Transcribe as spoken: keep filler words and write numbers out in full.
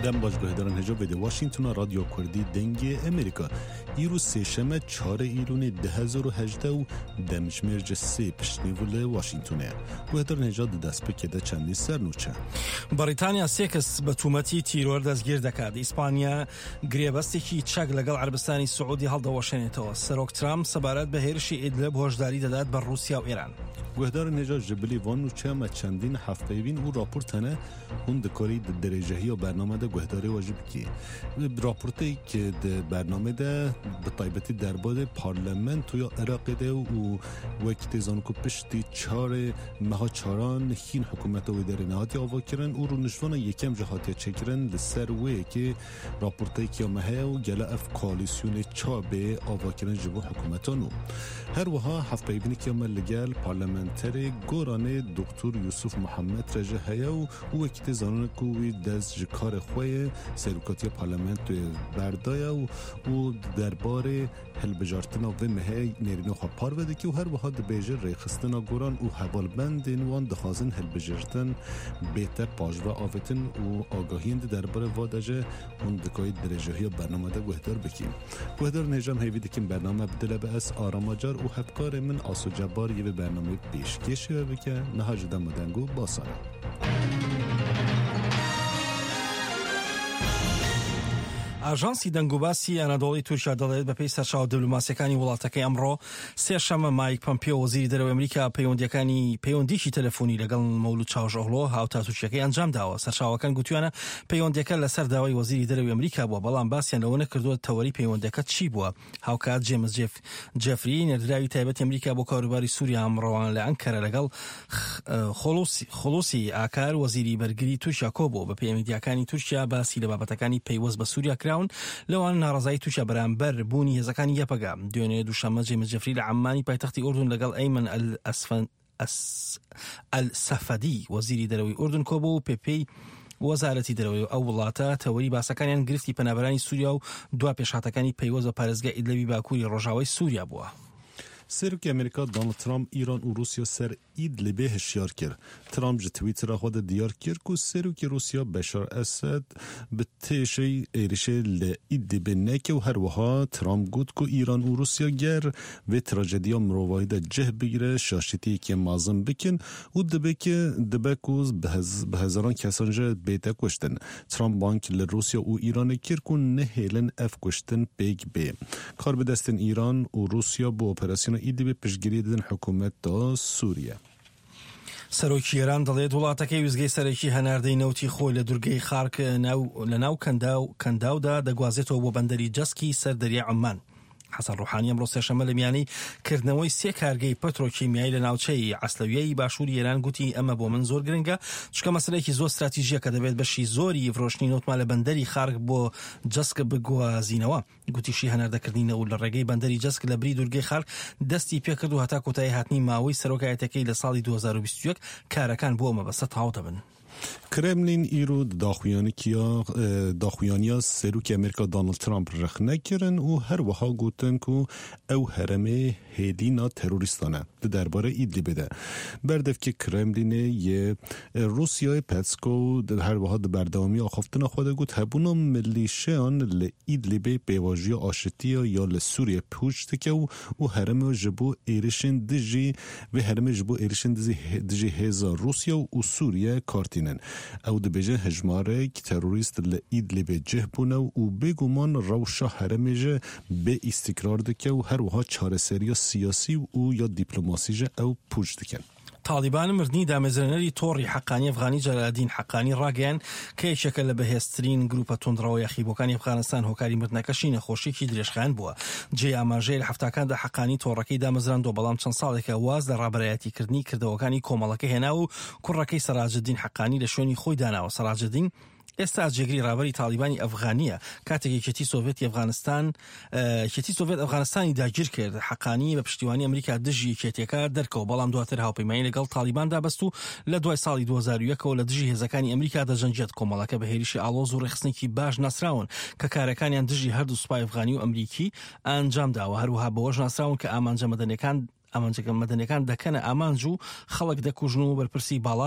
دم باش گهدارن هجا بده واشنگتن رادیو کردی دنگ امریکا ایرو سهشنبه چهار ایلون ده هزار و هجده و دمشمرج سه پشتیوال واشنگتنه گهدارن هجا دست بکده چندی سر نوچه بریتانیا سێکەس بە تومەتی تیرۆر دەستگیر دەکات. ئیسپانیا گرێبەستێکی چەک لەگەڵ عەربستانی سعودی هەڵدەوەشێنێتەوە. سەرۆک ترامپ سەبارەت بە هێرشی ئیدلب هۆشداری دەدات بە رووسیا و ئێران. گهدارن هجا جبلی وان و چه چندین هفته‌بین و راپورتنه هون دکاری درجهی و برنامه ده گهداری واجب کی راپورتی که ده برنامه ده به طایبتی درباره پارلمنت و یا عراق ده و وقتی زانکو پشتی چهار ماه چهاران هین حکومت و اداره نهادی آوا کردن او رو نشون یکم جهاتی چکرن لسر وی که راپورتی که ماه و گله اف کالیسیون چابه آوا کردن جبو حکومتانو هر وها هفته‌بینی که ملگل پارلمنتری گورانه دکتر یوسف محمد رجه هیا و وقتی زانون کوی دست جکار خوی سروکاتی پارلمنت بردایا و و درباره هلبجارتنا و مه نرینو خواه پار وده که و هر وها دبیجر ریخستنا گوران و حوالبند اینوان دخوازن هلبجارتن بیتر پاجوا آفتن و آگاهیند درباره وادجه اون دکای درجه های برنامه ده گهدار بکیم گهدار نجام هیویده که برنامه بدله به اس آراماجار و حبکار من آسو جبار یه برنامه پیشکشی بکه نهاج دمدنگو باسانه ئاژانسی دەنگوباسی ئەنادۆڵی تورکیا دەڵێت بە پێی سەرچاوە دیپلۆماسیەکانی وڵاتەکەی ئەمڕۆ سێشەممە مایک پۆمپیۆ وەزیری دەرەوەی ئەمریکا پەیوەندیەکانی پەیوەندیکی تەلەفۆنی لەگەڵ مەولود چاوشئۆغلۆ هاوتا تورکیەکەی ئەنجامداوە. سەرچاوەکان گوتویانە پەیوەندیەکە لەسەر داوای وەزیری دەرەوەی ئەمریکا بووە بەڵام باسییان لەوە نەکردووە تەوەری پەیوەندیەکە چی بووە. هاوکات جێمس جێفری نێردراوی تایبەتی ئەمریکا بۆ کاروباری سووریا ئەمڕۆوان لە ئەنکەرە لەگەڵ خۆلوسی ئاکار وەزیری بەرگری تورکیا کۆبوو بە پەیوەندیەکانی تورکیا باسی لە بابەتەکانی پەیوەست بە سووریا کراون لەوان ناڕزایی تووشە بەرامبەر بوونی هێزەکانی یەپەگا. دوێنێ دووشەممە جێمس جێفری لە عەمانی پایتەختی ئوردون لەگەڵ ئەیمن ئەلسەفەدی وەزیری دەرەوەی ئوردون کۆبوو و پێپەی وەزارەتی دەرەوەی ئەو وڵاتە تەوەری باسەکانیان گرفتی پەنابەرانی سووریا و دوا پێشهاتەکانی پەیوەست بە پارێزگای ئیدلەبی باکووری ڕۆژاوای سووریا بووە. سروک امریکا دونالد ترامپ ایران و روسیا سر ایدلب هشیار کرد. ترامپ جه توییتر خود دیار کرد که سروک روسیا بشار اسد به تیشی ایرشه ل ایدلب نکه و هر وها ترامپ گفت که ایران و روسیا گر و تراژدیا مروایی ده جه بگیره شاشتی که مازم بکن و دبه که دبه کوز به هزاران کسان جه بیت کشتن. ترامپ بانک ل روسیا و ایران کرد که نهیلن اف کشتن بیگ بی. کار به دستن ایران و روسیا با اپراسیون ایدی پشتگیری دادن حکومت دا سوریه. سەرۆکی ئێران دەڵێت وڵاتەکەی وزگەی سەرەکی هەناردەی نەوتی خۆی لە دورگەی خارک لە ناو کەنداودا دەگوازێتەوە بۆ بەندەری جەسکی سەر دەریای عومان. حەسەن ڕوحانی ئەمڕۆ سێشەممە لە میانەی کردنەوەی سێ کارگەی پەترۆکیمیایی لە ناوچەی عەسلەویەی باشووری ئێران گوتی ئەمە بۆ من زۆر گرنگە چونکە مەسەلەیەکی زۆر استراتیژیە کە دەبێت بەشی زۆری فرۆشتنی نەوتمان لە بەندەری خارک بۆ جەسک بگوازینەوە. گوتیشی هەناردەکردنی نەوت لە ڕێگەی بەندەری جەسک لە بری دورگەی خارک دەستی پێکرد و هەتا کۆتایی هاتنی ماوەی سەرۆکایەتەکەی لە ساڵی دوو هەزار و بیست و یەک کارەکان بۆ مەبەستە تەواو دەبن. کرملین ایرو داخویانی کیا داخویانیا سروک امریکا دونالد ترامپ رخ نکردن و هر وها گوتن که او هرمه هیلینا تروریستانه درباره ایدلیب ده بردف که کرملین یه روسیای پسکو در هر وها در بردوامی آخفتن خود گوت هبونا ملیشیان ل ایدلیب بیواجی آشتی یا لسوریه پوشت که و هرمه جبو ایرشن دجی و هرمه جبو ایرشن دجی هزار روسیا و سوریه کارتینن او دبیجه هجماره که تروریست لإیدلب جه بونه و بگومان روشا هرمجه به استقرار دکه و هر وها چاره سری سیاسی و یا دیپلوماسی جه او پوش دکن. طالبان مردنی دامەزرێنەری تۆڕی حەقانی ئەفغانی جەلالەدین حەقانی ڕاگەیان کە یەکێکە لە بەهێزترین گروپە توندڕەوە یەخیبووەکانی ئەفغانستان هۆکاری مردنەکەشی نەخۆشیێکی درێژخایەن بووە. جێ ئاماژەیە لە هەفتاکاندا حەقانی تۆڕەکەی دامەزراندووە بەڵام چەند ساڵێکە واز لە ڕابەرایەتیکردنی کردەوەکانی کۆمەڵەکە هێنا و کوڕەکەی سەراجدین حەقانی لە شوێنی خۆی داناوە. سەراجدین ئێستا جێگری ڕابەری تالیبانی ئەفغانیە کاتێک یەکێتی سۆڤێتی ئەفغانستان یەکێتی سۆڤێت ئەفغانستانی داگیر کرد. حەقانی بە پشتیوانی ئەمریکا دژی یەکێتیەکە دەرکەوە بەڵام دواتر هاوپەیمانی لەگەڵ تالیباندا بەست و لە دوای ساڵی دوو هەزار و یەکەوە لە دژی هێزەکانی ئەمریکا دەژەنجێت. کۆمەڵەکە بە هێرشی ئاڵۆز و ڕێخستنێکی باش ناسراون کە کارەکانیان دژی هەردوو سوپای ئەفغانی و ئەمریکی ئەنجام داوە. هەروەها بەوەش ناسراون کە ئامانجە مەدەنیەکان ئامانجەکە مەدەنیەکان دەکەنە ئامانج و خەڵک دەکوژن و بەرپرسی باڵا